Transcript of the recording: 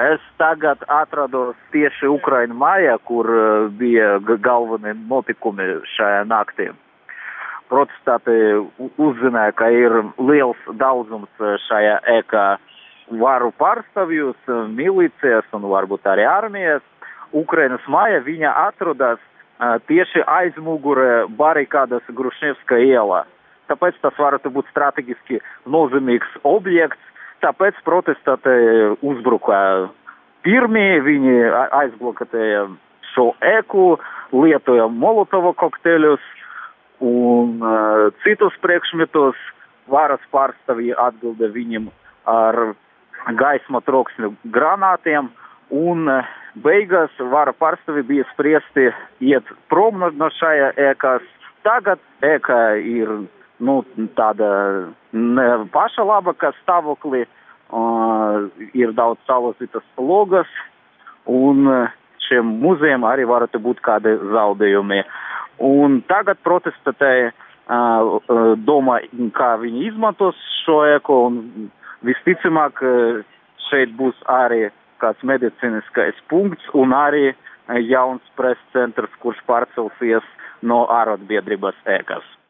Es tagad atrados tieši Ukraiņu mājā, kur bija galvenie notikumi šajā naktī. Protestanti uzzināja, ka ir liels daudzums šajā ēkā varu pārstāvjus, milicijas un varbūt arī armijas. Ukrainas māja viņa atrodas tieši aizmugurē barikādas Grušņevska ielā. Tāpēc tas varētu būt strateģiski nozīmīgs objekts. Tāpēc protestanti uzbruka pirmie, viņi aizblokēja šo ēku, lietoja Molotova kokteļus un citus priekšmetus. Varas pārstāvji atbilda viņiem ar gaisma troksņu granātiem, un beigās vara pārstāvji bija spriesti iet prom no šajā ēkās. Tagad ēka ir tāda ne paša labākā stāvoklī, ir daudz salauzītas logas, un šiem muzejiem arī varētu būt kādi zaudējumi. Un tagad protestanti domā, kā viņi izmantos šo ēku, un visticamāk šeit būs arī kāds medicīniskais punkts un arī jauns preses centrs, kurš pārcelsies no arotbiedrības ēkas.